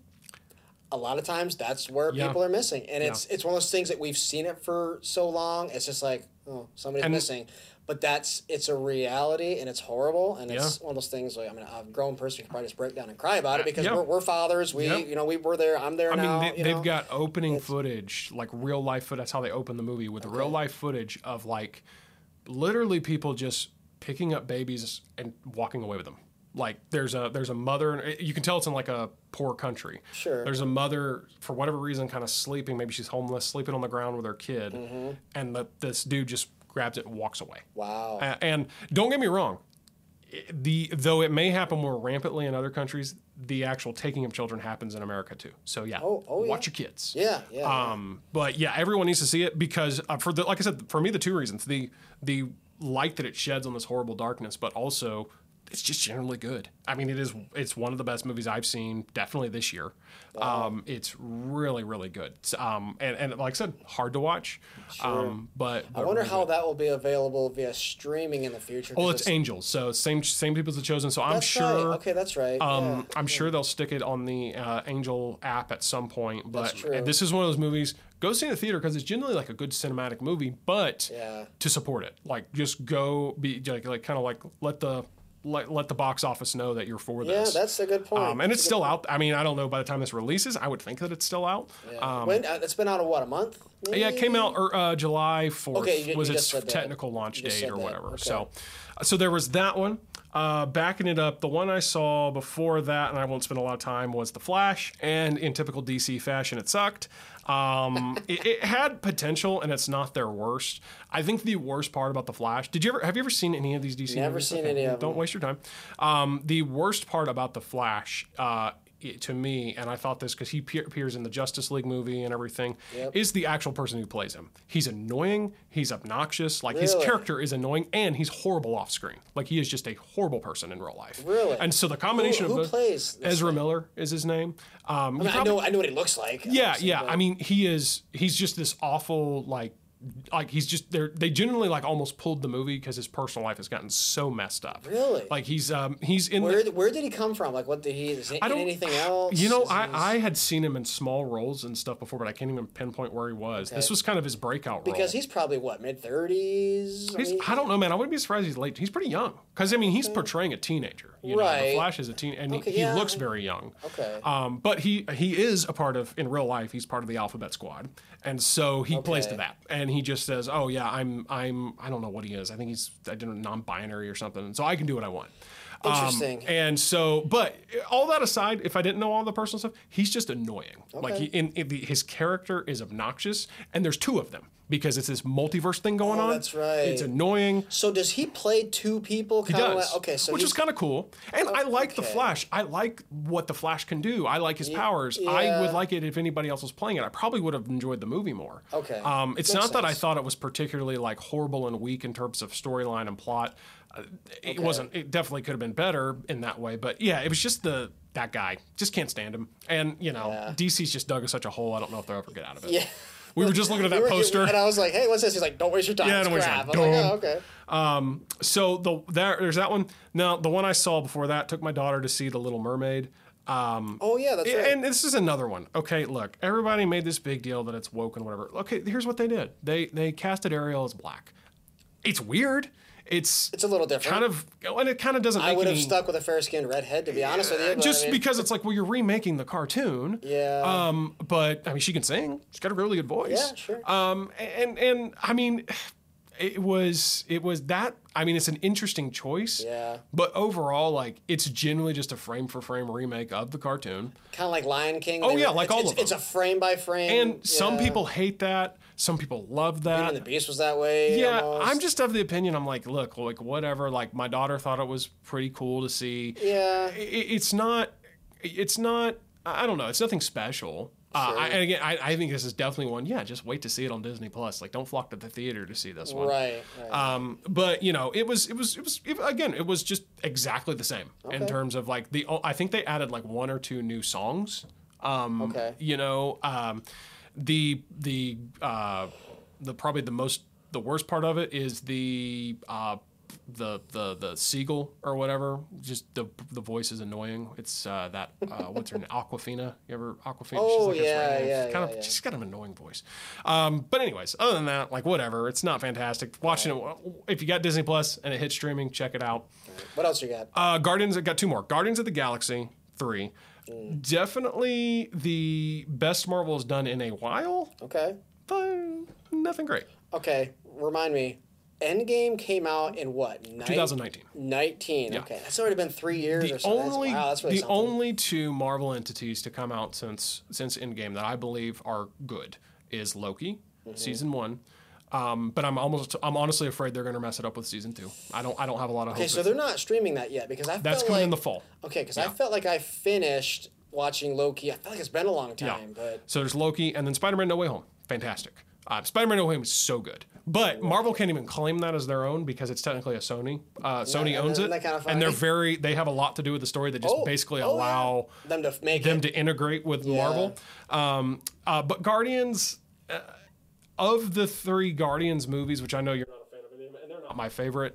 a lot of times. That's where Yeah. people are missing, and it's it's one of those things that we've seen it for so long. It's just like, oh, somebody's And- missing. But that's it's a reality, and it's horrible, and it's one of those things. Like, I mean, a grown person can probably just break down and cry about it because Yeah. we're, we're fathers. We, Yep. you know, we were there. I'm there I now. mean, they, you they've know? got opening footage, like real life footage. That's how they open the movie with real life footage of like literally people just picking up babies and walking away with them. Like there's a there's a mother. You can tell it's in like a poor country. Sure. There's a mother for whatever reason, kind of sleeping. Maybe she's homeless, sleeping on the ground with her kid, Mm-hmm. and the, this dude just grabs it and walks away. Wow. A- And don't get me wrong, i- the though it may happen more rampantly in other countries, the actual taking of children happens in America too. So yeah, Oh, oh, watch yeah. your kids. yeah, yeah. yeah. Um, but yeah, everyone needs to see it because uh, for the like I said, for me the two reasons: the the light that it sheds on this horrible darkness, but also it's just generally good. I mean, it is it's one of the best movies I've seen, definitely this year. Um, it's really really good. It's, Um, and, and like I said, hard to watch. Um, but, I but wonder really how good. that will be available via streaming in the future. 'cause Well, it's Angels, so same same people as The Chosen. So I'm that's sure. right. Okay, that's right. Um, yeah. I'm sure they'll stick it on the uh, Angel app at some point. But That's true. and this is one of those movies. Go see it in the theater because it's generally like a good cinematic movie, but Yeah. to support it, like just go be like, like kind of like let the let, let the box office know that you're for Yeah, this. that's a good point. Um, and That's it's a still out. I mean, I don't know by the time this releases. I would think that it's still out. good- Um, yeah. when uh, it's been out of what, a month? yeah, it came maybe? out er, uh, July fourth Okay, you- was you its just said that. technical launch You just date said or that. whatever. Okay. So, so there was that one. Uh, backing it up, the one I saw before that, and I won't spend a lot of time, was The Flash, and in typical D C fashion, it sucked. Um, it, it had potential, and it's not their worst. I think the worst part about The Flash. Did you ever have you ever seen any of these D C? Never movies? seen any of Don't them. waste your time. Um, the worst part about The Flash. Uh, it- to me, and I thought this because he pe- appears in the Justice League movie and everything, Yep. is the actual person who plays him. He's annoying. He's obnoxious. Like his Really? character is annoying, and he's horrible off screen. Like he is just a horrible person in real life. Really? And so the combination Who- who of both- plays this Ezra thing? Miller is his name. Um, I, you mean, I probably- know, I know what he looks like. yeah, obviously, yeah. but- I mean, he is. He's just this awful like. Like he's just they they genuinely like almost pulled the movie because his personal life has gotten so messed up. Really? Like he's um he's in the, where where did he come from? Like, what did he? Is he I in don't anything else? You know, Is he- I, I had seen him in small roles and stuff before, but I can't even pinpoint where he was. This was kind of his breakout role. because he's probably what, mid thirties. He's, I don't know, man. I wouldn't be surprised he's late. He's pretty young because I mean he's portraying a teenager. You know, Right. the Flash is a teen, and Okay, he, he yeah. looks very young. Okay. Um, but he he is a part of in real life. He's part of the Alphabet Squad, and so he plays to Okay. that. And he just says, "Oh yeah, I'm I'm I don't know what he is. I think he's I don't know, non-binary or something. So I can do what I want." Interesting. Um, and so, but all that aside, if I didn't know all the personal stuff, he's just annoying. Okay. Like he, in, in the, his character is obnoxious, and there's two of them because it's this multiverse thing going Oh, on. that's right. It's annoying. So does he play two people? He Kinda does. Like, okay, so which he's, is kind of cool. And I like the okay. Flash. I like what the Flash can do. I like his powers. I yeah. would like it if anybody else was playing it. I probably would have enjoyed the movie more. Okay. Um, it's Makes not that I sense. thought it was particularly like horrible and weak in terms of storyline and plot. Uh, it Okay. wasn't. It definitely could have been better in that way. But yeah, it was just the that guy. Just can't stand him. And you know, Yeah. D C's just dug such a hole. I don't know if they'll ever get out of it. Yeah. We were just looking at We that were- poster. and I was like, "Hey, what's this?" He's like, "Don't waste your time. Yeah, it's don't waste your crap." time. I was like, Don't. "Oh, okay." Um, so the there, there's that one. Now the one I saw before that took my daughter to see The Little Mermaid. Um, Oh yeah, that's right. and this is another one. Okay, look, everybody made this big deal that it's woke and whatever. Okay, here's what they did. They they casted Ariel as black. It's weird. It's It's a little different. kind of, and it kind of doesn't. I make would have any, stuck with a fair skinned redhead, to be honest with you. but just I mean, because it's like, well, you're remaking the cartoon. Yeah. Um, but I mean, she can sing. She's got a really good voice. Yeah, sure. Um, and and I mean, it was it was that. I mean, it's an interesting choice. Yeah. But overall, like, it's generally just a frame for frame remake of the cartoon. kind of like Lion King. Oh, They yeah, were- like it's, all it's, of them. It's a frame by frame. And some yeah. people hate that. Some people love that. Even the Beast was that way. Yeah, almost. I'm just of the opinion. I'm like, look, like whatever. Like my daughter thought it was pretty cool to see. Yeah. I- it's not. It's not. I don't know. It's nothing special. Uh, I, and again, I, I think this is definitely one. Yeah, just wait to see it on Disney Plus. Like, don't flock to the theater to see this one. Right. right. Um, but you know, it was it was it was it, again, it was just exactly the same in Okay. terms of like the. I think they added like one or two new songs. Um, Okay. You know, um, the the uh, the probably the most the worst part of it is the uh, the the the seagull or whatever. Just the the voice is annoying. It's uh, that uh, what's her name? Aquafina. You ever Aquafina? Oh, like this yeah, red- yeah, She's kind yeah, of yeah. she's got an annoying voice. Um, but anyways, other than that, like whatever. It's not fantastic. Watching it if you got Disney Plus and it hits streaming, check it out. What else you got? Uh, Guardians. I got two more. Guardians of the Galaxy three. Mm. Definitely the best Marvel has done in a while, Okay. but nothing great. Okay. Remind me. Endgame came out in what? Nin- twenty nineteen. nineteen. Yeah. Okay. That's already been three years The or so. only That's, wow, that's really the something. only two Marvel entities to come out since since Endgame that I believe are good is Loki, Mm-hmm. season one. Um, but I'm almost I'm honestly afraid they're going to mess it up with season two. I don't I don't have a lot of hope. Okay, so with- they're not streaming that yet because I that's felt coming like, in the fall. Okay, because I felt like I finished watching Loki. I feel like it's been a long Yeah. time, but So there's Loki and then Spider-Man No Way Home. Fantastic. Uh, Spider-Man No Way Home is so good. But Marvel can't even claim that as their own because it's technically a Sony. Uh, Sony and owns isn't it. that kinda funny? And they're very, they have a lot to do with the story that just Oh, basically oh, yeah. allow them to make them it. to integrate with Yeah. Marvel. Um, uh, but Guardians, uh, of the three Guardians movies, which I know you're not a fan of any of them, and they're not my favorite,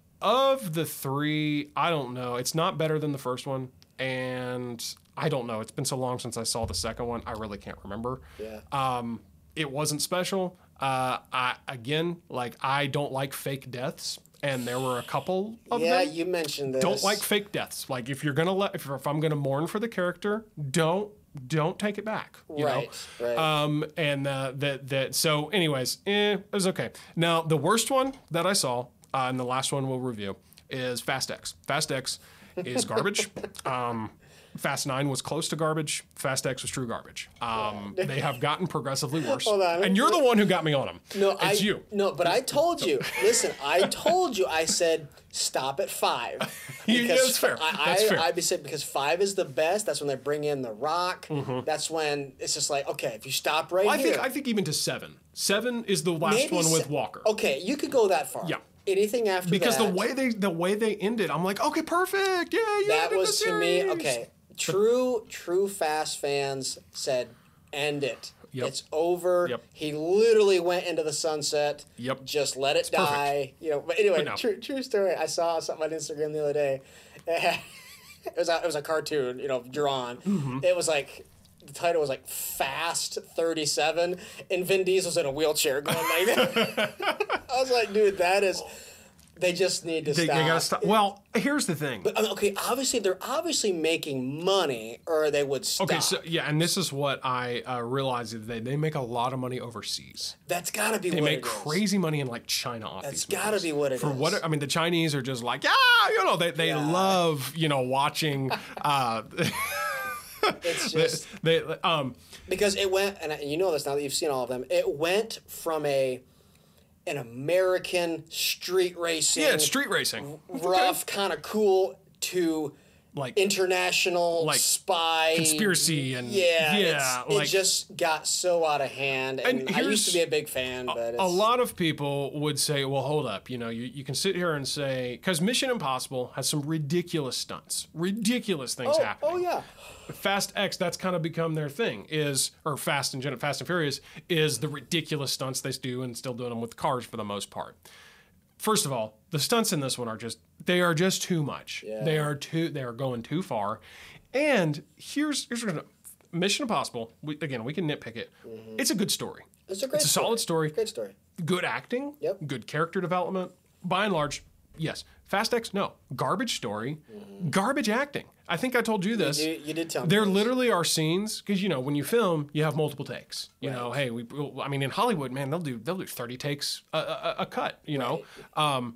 of the three, I don't know. It's not better than the first one. And I don't know. It's been so long since I saw the second one. I really can't remember. Yeah. Um, it wasn't special. Uh, I again, like I don't like fake deaths, and there were a couple of yeah, them. you mentioned this. Don't like fake deaths. Like if you're gonna let, if, if I'm gonna mourn for the character, don't don't take it back. You Right, know? right. Um, and uh, that that so, anyways, eh, it was okay. Now the worst one that I saw, uh, and the last one we'll review is Fast X. Fast X is garbage. um, Fast Nine was close to garbage. Fast X was true garbage. Um, they have gotten progressively worse. Hold on. And you're the one who got me on them. No, it's I, you. No, but I told you. Listen, I told you. I said stop at five. Yeah, Because that's fair. I, That's I, fair. I'd be saying because five is the best. That's when they bring in the Rock. Mm-hmm. That's when it's just like okay, if you stop right I here. think I think even to seven. Seven is the last maybe one with se- Walker. Okay, you could go that far. Yeah. Anything after Because that, the way they the way they ended, I'm like, okay, perfect. Yeah, you that ended was the to me series. okay. True, true Fast fans said, "End it. Yep. It's over." Yep. He literally went into the sunset. Yep. Just let it perfect. die. You know. But anyway, But no. true, true story. I saw something on Instagram the other day. It, had, it was a, it was a cartoon, you know, drawn. Mm-hmm. It was like. The title was like Fast thirty-seven, and Vin Diesel's in a wheelchair going like that. I was like, dude, that is They just need to They, stop. they gotta stop. Well, here's the thing. But, I mean, okay, obviously they're obviously making money, or they would stop. Okay, so yeah, and this is what I uh, realized the other day. They make a lot of money overseas. That's got to be They what make it is. crazy money in like China off That's these got to movies. be what it is. For what I mean, the Chinese are just like, yeah, you know, they they Yeah. love you know watching. Uh, It's just they um because it went, and you know this now that you've seen all of them. It went from a an American street racing, yeah, it's street racing, rough, kind of cool, to like international like spy conspiracy and yeah, yeah, it's- like it just got so out of hand. And, And I used to here's- be a big fan, but it's, a lot of people would say, well, hold up. You know, you, you can sit here and say, because Mission Impossible has some ridiculous stunts, ridiculous things oh, happening. oh yeah, Fast X, that's kind of become their thing, is, or Fast and Gen- Fast and Furious, is the ridiculous stunts they do and still doing them with cars for the most part. First of all, the stunts in this one are just, they are just too much. Yeah. They are too, they are going too far. And here's, here's what, Mission Impossible, we, again, we can nitpick it. It's a good story. it's a great, It's a solid story. Great story. Good acting, Yep. good character development. By and large, yes. Fast X, no. Garbage story, garbage acting. I think I told you this. You, you did tell me. There this. literally are scenes because you know when you film, you have multiple takes. You Right. know, hey, we. I mean, in Hollywood, man, they'll do they'll do thirty takes a, a, a cut. You know, um,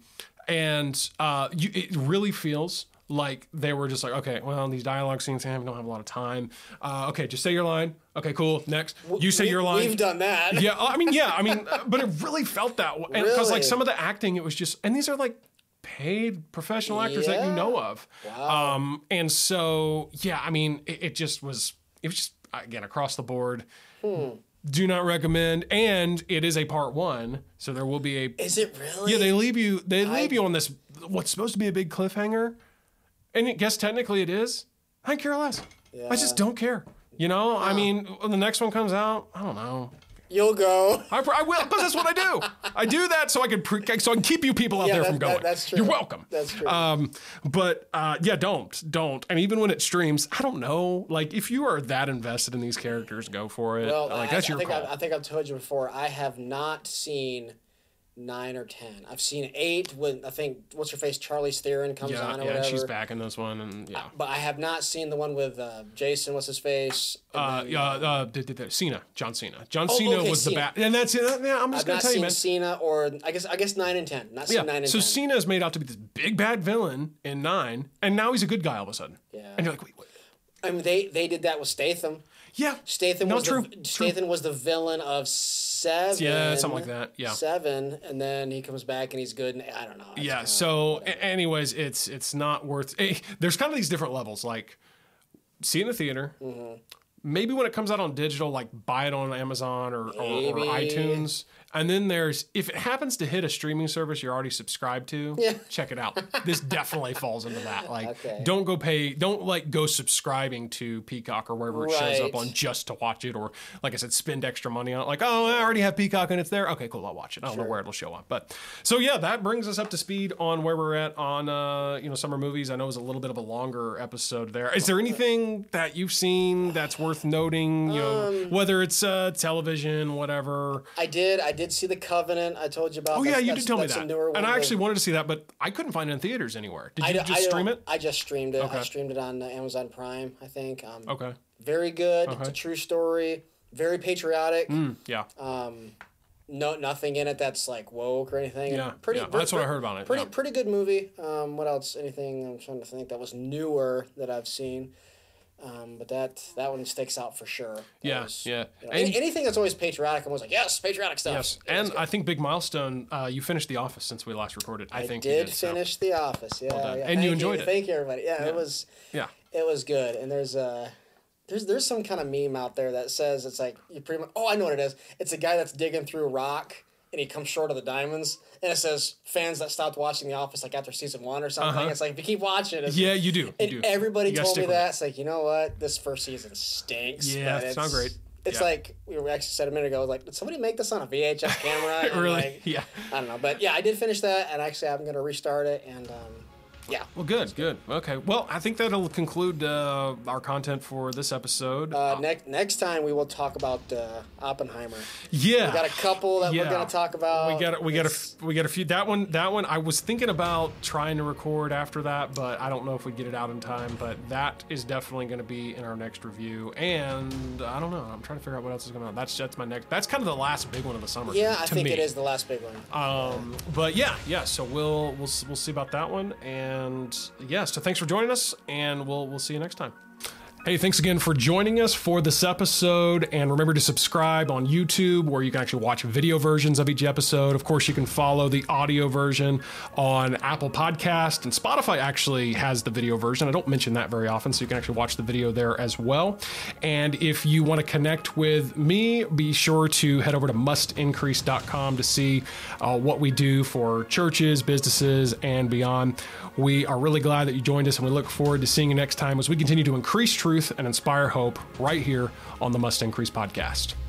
and uh, you, it really feels like they were just like, okay, well, these dialogue scenes, eh, we don't have a lot of time. Uh, okay, just say your line. Okay, cool. Next, you say We- your line. We've done that. Yeah, I mean, yeah, I mean, uh, but it really felt that way because Really? like some of the acting, it was just, and these are like paid professional actors that you Yeah. know of. Wow. Um, and so, yeah, I mean, it, it just was, it was just, again, across the board. Hmm. Do not recommend. And it is a part one. So there will be a, Is it really? yeah, they leave you, they leave I- you on this, what's supposed to be a big cliffhanger. And I guess technically it is. I care less. I just don't care. You know, I mean, when the next one comes out, I don't know. You'll go. I, I will, because that's what I do. I do that so I can pre- so I can keep you people out Yeah, there that- from that- going. that's true. You're welcome. That's true. Um, but uh, yeah, don't, don't. And even when it streams, I don't know. Like if you are that invested in these characters, go for it. Well, like I, that's I your think call. I've, I think I've told you before. I have not seen nine or ten. I've seen eight when I think what's her face Charlize Theron comes yeah, on or yeah, whatever. she's back in this one, and yeah. But I have not seen the one with uh, Jason. What's his face? And Uh, then, yeah, uh, did, did, did, Cena, John Cena. John Oh, Cena okay, was the Cena. bad, and that's it. Yeah, I'm just I've gonna not tell you, seen man. Cena or I guess I guess nine and ten. Not seen Yeah. nine and So ten. Cena is made out to be this big bad villain in nine, and now he's a good guy all of a sudden. Yeah. And you're like, wait, wait. I mean, they they did that with Statham. Yeah. Statham No, was true, the true. Statham was the villain of seven. Yeah, something like that, yeah. Seven, and then he comes back and he's good. And I don't know. It's Yeah. kinda- So, a- anyways, it's it's not worth. eh, There's kind of these different levels. Like, see it in the theater. Mm-hmm. Maybe when it comes out on digital, like buy it on Amazon or, or, or Maybe. iTunes. And then there's if it happens to hit a streaming service you're already subscribed to, Yeah. check it out. This definitely falls into that. Like, Okay. don't go pay. Don't like go subscribing to Peacock or wherever it shows up Right. on just to watch it, or like I said, spend extra money on it. Like, oh, I already have Peacock and it's there. Okay, cool, I'll watch it. I don't know where it'll show up, but so yeah, that brings us up to speed on where we're at on uh, you know summer movies. I know it was a little bit of a longer episode there. Is there anything that you've seen that's worth noting? You know, Um, whether it's uh, television, whatever. I did. I did see the Covenant. I told you about. Oh yeah, That's- you that's- did tell me that's a that, newer one and I with- actually wanted to see that, but I couldn't find it in theaters anywhere. Did I you d- just I stream don't- it? I just streamed it. I Okay. streamed it on uh, Amazon Prime. I think. Um, Okay. Very good. It's Okay. a true story. Very patriotic. Mm, yeah. Um, no, nothing in it that's like woke or anything. Yeah, pretty. yeah, that's what I heard about it, Pretty, yeah. pretty good movie. Um, what else? Anything? I'm trying to think that was newer that I've seen. Um, but that that one sticks out for sure. That Yeah, was- yeah. you know, And- any- anything that's always patriotic, I'm always like, yes, patriotic stuff. Yes, It was and good. I think big milestone. Uh, you finished The Office since we last recorded. I, I think did you did, so- finish The Office. Yeah, done. yeah. And you Thank enjoyed it. Thank you, everybody. Yeah, Yeah. it was. Yeah. It was good, and there's a there's there's some kind of meme out there that says it's like you pretty much. Oh, I know what it is. It's a guy that's digging through rock, and he comes short of the diamonds, and it says fans that stopped watching The Office like after season one or something. Uh-huh. It's like if you keep watching, it's, Yeah, you do. You and do. everybody You gotta told me stick with that. it. It's like you know what, this first season stinks. Yeah, but it's not great. It's Yeah. like we were actually said a minute ago. Like, did somebody make this on a V H S camera? And, Really? like, Yeah. I don't know, but yeah, I did finish that, and actually I'm gonna restart it and. Um, Yeah. Well, good, good. Okay. Well, I think that'll conclude uh, our content for this episode. Uh, next next time we will talk about uh, Oppenheimer. Yeah. We got a couple that yeah. we're going to talk about. We got we got It's- a we got a few. That one that one I was thinking about trying to record after that, but I don't know if we get it out in time. But that is definitely going to be in our next review. And I don't know. I'm trying to figure out what else is going on. That's that's my next. That's kind of the last big one of the summer. Yeah, to, I to think me. it is the last big one. Um, but yeah, yeah. So we'll we'll we'll see about that one. And yeah, so thanks for joining us, and we'll we'll see you next time. Hey, thanks again for joining us for this episode. And remember to subscribe on YouTube, where you can actually watch video versions of each episode. Of course, you can follow the audio version on Apple Podcast, and Spotify actually has the video version. I don't mention that very often, so you can actually watch the video there as well. And if you want to connect with me, be sure to head over to must increase dot com to see uh, what we do for churches, businesses, and beyond. We are really glad that you joined us, and we look forward to seeing you next time as we continue to increase truth and inspire hope right here on the Must Increase podcast.